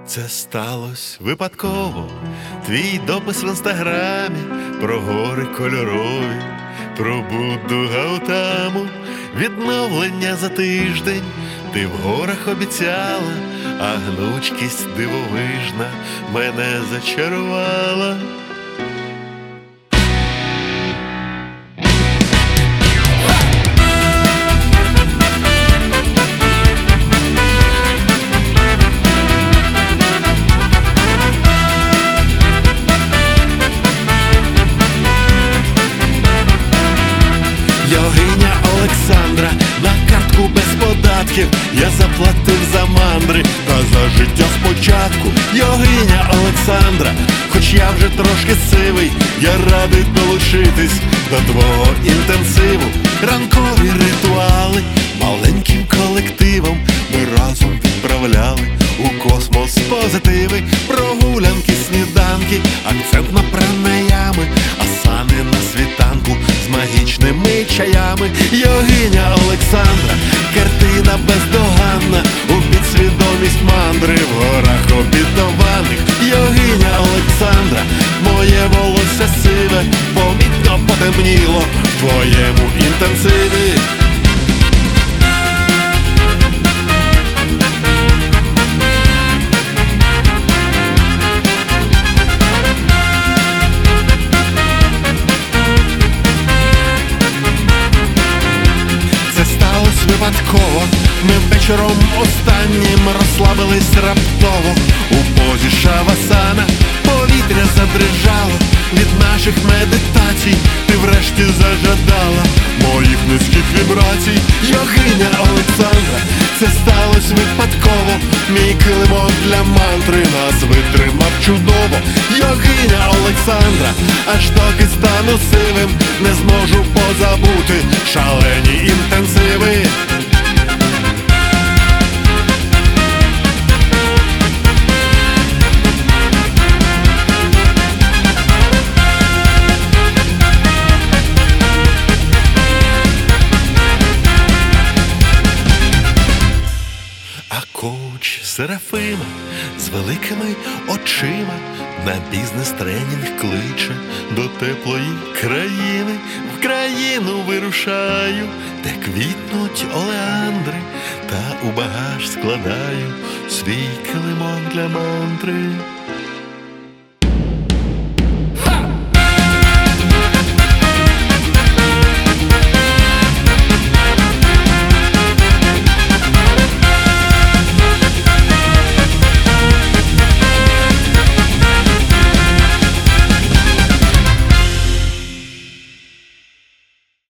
Це сталося випадково, твій допис в інстаграмі про гори кольорові, про Будду Гаутаму, відновлення за тиждень ти в горах обіцяла, а гнучкість дивовижна мене зачарувала. Йогиня Олександра, на картку без податків я заплатив за мандри та за життя спочатку. Йогиня Олександра, хоч я вже трошки сивий, я радий долучитись до твого інтенсиву. Ранкові ритуали маленьким колективом ми разом відправляли у космос позитиви. Прогулянки, сніданки, акцент на пранаями, асани на світанку з магічними чаями. Йогиня Олександра, картина бездоганна, у підсвідомість мандри в горах обітованих. Йогиня Олександра, моє волосся сиве помітно потемніло в твоєму інтенсиві. Випадково ми вечором останнім розслабились раптово у позі шавасана. Повітря задрижало від наших медитацій, ти врешті зажадала моїх низьких вібрацій. Йогиня Олександра, це сталося випадково, мій килимок для мантри нас витримав чудово. Йогиня Олександра, аж доки стану сивим, не зможу позабути шалені інтенсиви. А коуч Серафима з великими очима на бізнес-тренінг кличе до теплої країни. В країну вирушаю, де квітнуть олеандри, та у багаж складаю свій килимок для мантри.